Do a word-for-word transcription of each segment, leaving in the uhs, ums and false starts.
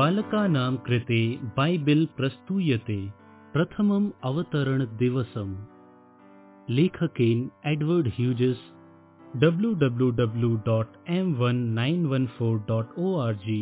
बालकानां कृते बाइबिल प्रस्तूयते प्रथमम् अवतरणदिवसम्। लेखकेन Edward Hughes W W W dot M one nine one four dot O R G.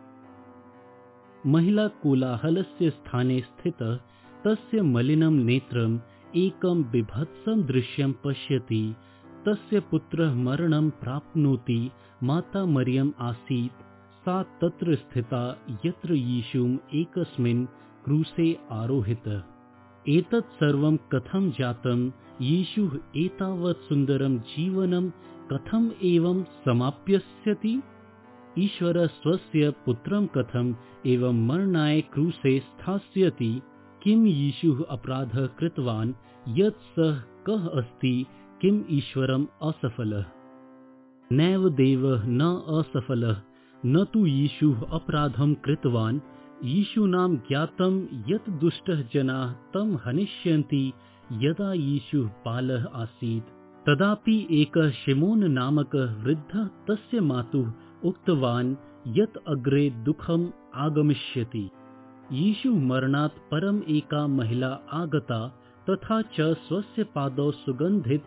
महिला कोलाहलस्य स्थाने स्थितः तस्य मलिनं नेत्रम् एकं बिभत्सं दृश्यं पश्यति। तस्य पुत्रः मरणं प्राप्नोति। माता मरियम् आसीत् सा तत्र स्थिता यत्र यीशुम् एकस्मिन् क्रूसे आरोहितः। एतत् सर्वं कथं जातं? यीशुः एतावत् सुन्दरं जीवनं कथम् एवं समाप्स्यति? ईश्वरः स्वस्य पुत्रं कथम् एवं मरणाय क्रूसे स्थास्यति? किं यीशुः अपराधः कृतवान् यत् सः कः अस्ति? किम् ईश्वरम् असफलः? नैव देवः न असफलः, न तु यीशुः अपराधं कृतवान्। यीशूनां ज्ञातं यत् दुष्टः जनाः तं हनिष्यन्ति। यदा यीशुः बालः आसीत् तदापि एकः शिमोन नामकः वृद्धः तस्य मातुः उक्तवान् यत् अग्रे दुःखम् आगमिष्यति। यीशुः मरणात् परम् एका महिला आगता तथा च स्वस्य पादौ सुगन्धित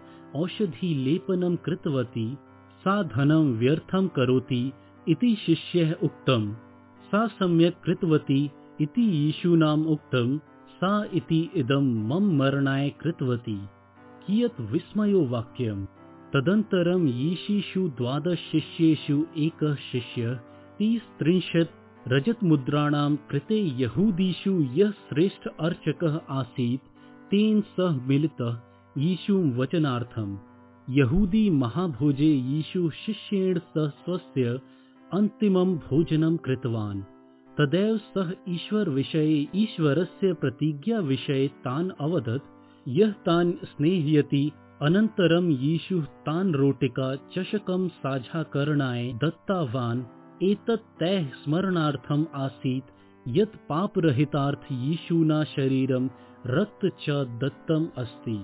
औषधिलेपनं कृतवती। सा धनं व्यर्थं करोति इति शिष्यैः उक्तम्। सा सम्यक् कृतवती इति यीशूनाम् उक्तम्। सा इति इदं मम मरणाय कृतवती। कियत् विस्मयो वाक्यम्। तदनन्तरं यीशुषु द्वादश शिष्येषु एकः शिष्यः तीस त्रिंशत् रजतमुद्राणां कृते यहूदीषु यः श्रेष्ठ अर्चकः आसीत् तेन सह मिलितः यीशुं वचनार्थम्। यहूदी महाभोजे यीशु शिष्येण सह स्वस्य अन्तिमं भोजनं कृतवान्। तदैव सः ईश्वर विषये ईश्वरस्य प्रतिज्ञा विषये तान् अवदत् यः तान् स्नेहयति। अनन्तरं यीशुः तान् रोटिका चषकं साझाकरणाय दत्तवान्। एतत् तैः स्मरणार्थम् आसीत् यत् पापरहितार्थ यीशुना शरीरं रक्त च दत्तम् अस्ति।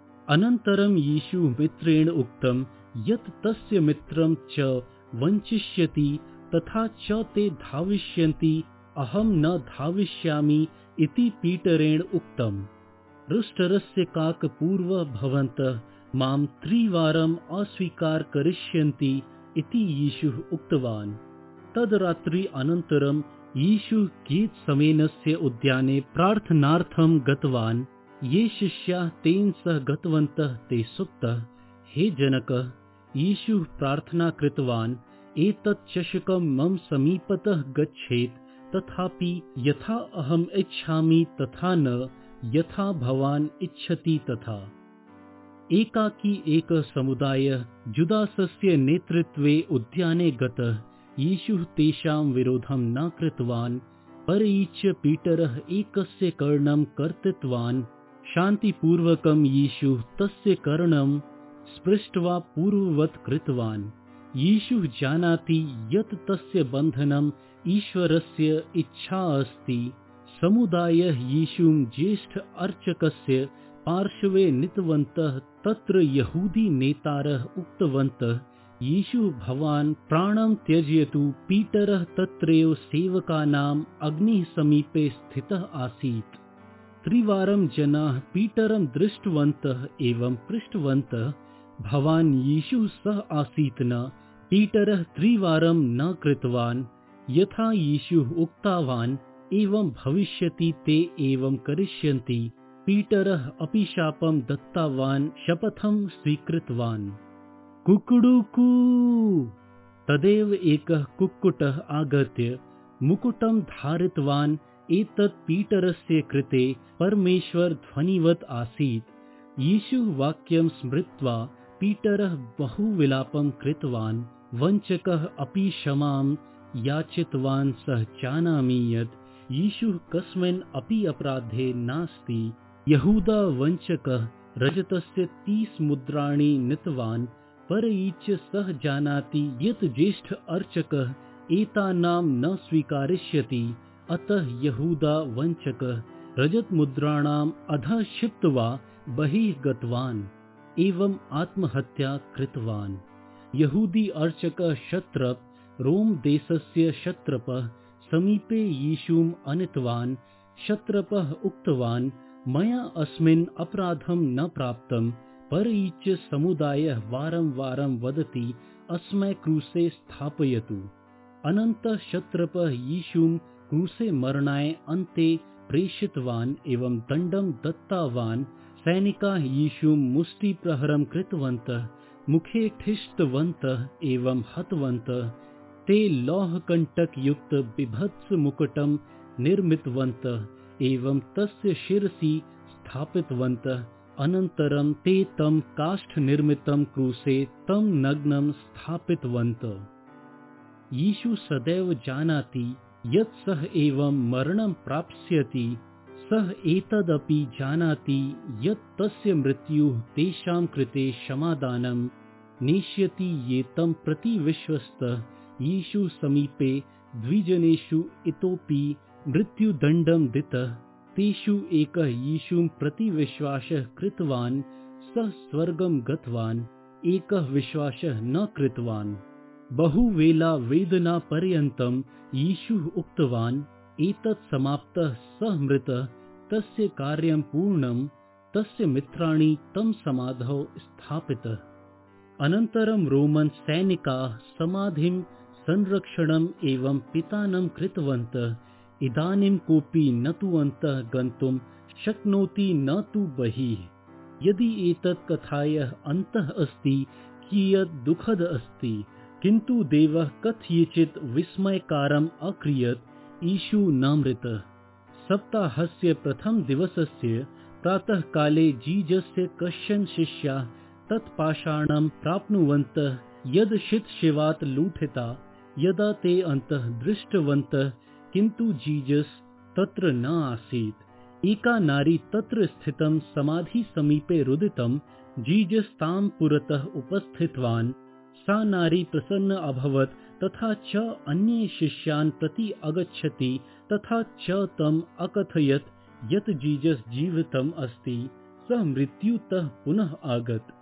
अनन्तरं यीशुः मित्रेण उक्तं यत् तस्य मित्रं च वञ्चिष्यति तथा च ते धाविष्यन्ति। अहं न धाविष्यामि इति पीटरेण उक्तम्। रुष्टरस्य काकपूर्वः भवन्तः मां त्रिवारम् अस्वीकार करिष्यन्ति इति यीशुः उक्तवान्। तद्रात्रि अनन्तरं यीशुः गेत्सेमनेस्य उद्याने प्रार्थनार्थं गतवान्। ये शिष्याः तेन सह गतवन्तः ते सुप्तः। हे जनक, यीशुः प्रार्थना कृतवान्, एतत् चषकं मम समीपतः गच्छेत्, तथापि यथा अहम् इच्छामि तथा न, यथा भवान् इच्छति तथा। एकाकी एकः समुदायः जुदासस्य नेतृत्वे उद्याने गतः। यीशुः तेषां विरोधं न कृतवान्, परञ्च पीटरः एकस्य कर्णं कर्तितवान्। शान्तिपूर्वकं यीशुः तस्य कर्णं स्पृष्ट्वा पूर्ववत् कृतवान्। यीशुः जानाति यत् तस्य बन्धनम् ईश्वरस्य इच्छा अस्ति। समुदायः यीशुं ज्येष्ठ अर्चकस्य पार्श्वे नीतवन्तः। तत्र यहूदी नेतारः उक्तवन्तः, यीशुः भवान् प्राणं त्यजतु। पीटरः तत्रैव सेवकानाम् अग्निः समीपे स्थितः आसीत्। त्रिवारं जनाः पीटरं दृष्टवन्तः एवं पृष्टवन्तः, भवान् यीशुः सह आसीत् न? पीटरः त्रिवारं न कृतवान्। यथा यीशुः उक्तवान् एवं भविष्यति ते एवं करिष्यन्ति। पीटरः अपि शापं दत्तवान्, शपथं स्वीकृतवान्। कुक्कुडुकू! तदेव एकः कुक्कुटः आगत्य मुकुटं धारितवान्। एतत् पीटरस्य कृते परमेश्वर ध्वनिवत् आसीत्। यीशुः वाक्यं स्मृत्वा पीटरः बहु विलापं कृतवान्। वञ्चकः अपि क्षमां याचितवान्। सः जानामि यत् यीशुः कस्मिन् अपि अपराधे नास्ति। यहूदा वञ्चकः रजतस्य तीस मुद्राणि नीतवान्, परञ्च सः जानाति यत् ज्येष्ठ अर्चकः एतानां न स्वीकरिष्यति। अतः यहूदा वञ्चकः रजतमुद्राणाम् अधः क्षिप्त्वा बहिः गतवान् एवं आत्महत्या कृतवान्। यहूदी अर्चकः क्षत्रप, रोम देशस्य क्षत्रपः, समीपे यीशुम् अनीतवान् शत्रपः उक्तवान् मया अस्मिन् अपराधं न प्राप्तं। परञ्च समुदायः वारं वारं वदति अस्मै क्रूसे स्थापयतु। अनन्तः शत्रपः यीशुं क्रूसे मरणाय अन्ते प्रेषितवान् एवं दण्डं दत्तवान्। सैनिकाः यीशुं मुष्टिप्रहारं कृतवन्तः, मुखे ठिष्टवन्तः एवं हतवन्तः। ते लौहकण्टकयुक्त बिभत्समुकुटं निर्मितवन्तः एवं तस्य शिरसि स्थापितवन्तः। अनन्तरं ते तं काष्ठनिर्मितं क्रूसे तं नग्नं स्थापितवन्तः। यीशु सदैव जानाति यत् सः एवं मरणं प्राप्स्यति। सः एतदपि जानाति यत् तस्य मृत्युः तेषां कृते क्षमादानं नेष्यति ये तं प्रति विश्वस्तः। यीशु समीपे द्विजनेषु इतोपि मृत्युदण्डं दितः। तेषु एकः यीशुं प्रति विश्वासः कृतवान्, सः स्वर्गं गतवान्। एकः विश्वासः न कृतवान्। बहुवेला वेदनापर्यन्तं यीशुः उक्तवान् एतत् समाप्तः, सः मृतः, तस्य कार्यं पूर्णं। तस्य मित्राणि तं समाधौ स्थापितः। अनन्तरं रोमन् सैनिकाः समाधिं संरक्षणम् एवं पिधानं कृतवन्तः। इदानीं कोऽपि न तु अन्तः गन्तुं शक्नोति न तु बहिः। यदि एतत् कथायाः अन्तः अस्ति कियत् दुःखद अस्ति, किन्तु देवः कथयिचित् विस्मयकारम् अक्रियत्। यीशु न मृतः। सप्ताहस्य प्रथमदिवसस्य प्रातःकाले जीजस्य कश्चन शिष्याः तत् पाषाणं प्राप्नुवन्तः यद् शितशिवात् लुठिता। यदा ते अन्तः दृष्टवन्तः किन्तु जीजस् तत्र न आसीत्। एका नारी तत्र स्थितं समाधि समीपे रुदितं। जीजस् तां पुरतः उपस्थितवान्। सा नारी प्रसन्न अभवत् तथा च अन्ये शिष्यान् प्रति आगच्छति तथा च तम् अकथयत् यत् जीजस् जीवितम् अस्ति, सः मृत्युतः पुनः आगत्।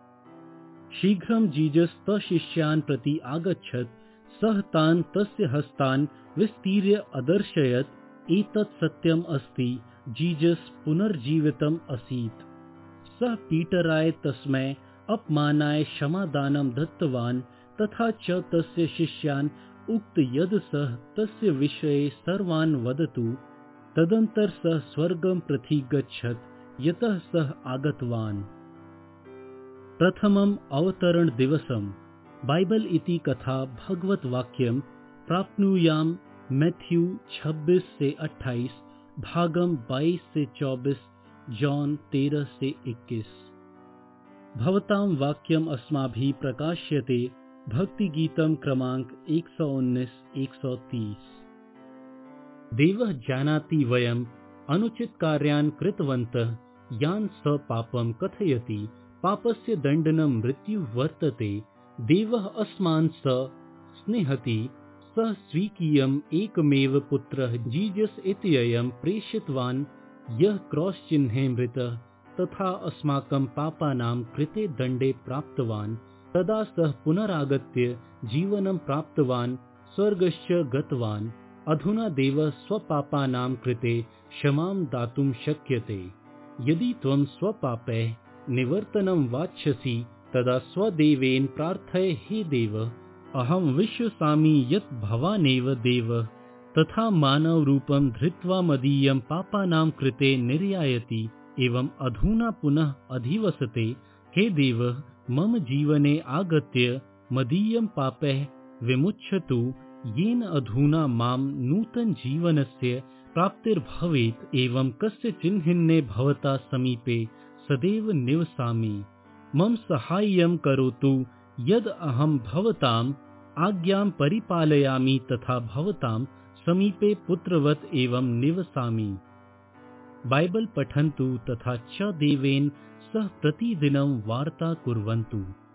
शीघ्रं जीजस् तशिष्यान् प्रति आगच्छत्। सः तान् तस्य हस्तान् विस्तीर्य अदर्शयत्। एतत् सत्यम् अस्ति, जीजस् पुनर्जीवितम् असीत्। सः पीटराय तस्मै अपमानाय क्षमादानं दत्तवान् तथा च तस्य शिष्यान् उक्त यद् सः तस्य विषये सर्वान् वदतु। तदनन्तरं सः स्वर्गं प्रति गच्छत्, यतः सः आगतवान्। प्रथमम् अवतरणदिवसम्। बाइबल इति कथा भगवत वाक्यं प्राप्नुयां मैथ्यू छब्बीस से अट्ठाईस, भागम बाईस से चौबीस, जॉन तेरह से इक्कीस। भवतां वाक्यम अस्माभिः प्रकाश्यते। भक्ति गीतम क्रमांक एक सौ उन्नीस एक सौ तीस। देवः जानाति वयम् अनुचित कार्यान् कृतवन्तः, यान् स पापं कथयति। पापस्य दण्डनं मृत्युः वर्तते। देवः अस्मान् स स्नेहति। सः स्वीकीयम् एकमेव पुत्रः जीजस् इत्ययं प्रेषितवान्, यः क्रॉस् चिह्ने मृतः तथा अस्माकं पापानां कृते दण्डे प्राप्तवान्। तदा सः पुनरागत्य जीवनं प्राप्तवान्, स्वर्गश्च गतवान्। अधुना देवः स्वपापानां कृते क्षमां दातुं शक्यते। यदि त्वं स्वपापैः निवर्तनं वाञ्छसि तदा स्वदेवेन प्रार्थय, हे देव, अहं विश्वसामि यत् भवानेव देवः तथा मानवरूपं धृत्वा मदीयं पापानां कृते निर्यायति एवं अधुना पुनः अधिवसते। हे देव, मम जीवने आगत्य मदीयं पापैः विमुच्यतु, येन अधुना मां नूतन जीवनस्य प्राप्तिर्भवेत् एवं कस्य चिह्ने भवता समीपे सदैव निवसामि। मम सहाय्यं करोतु यद् अहं भवताम् आज्ञां परिपालयामि तथा भवतां समीपे पुत्रवत् एवं निवसामि। बाइबल पठन्तु तथा च देवेन सह प्रतिदिनं वार्ता कुर्वन्तु।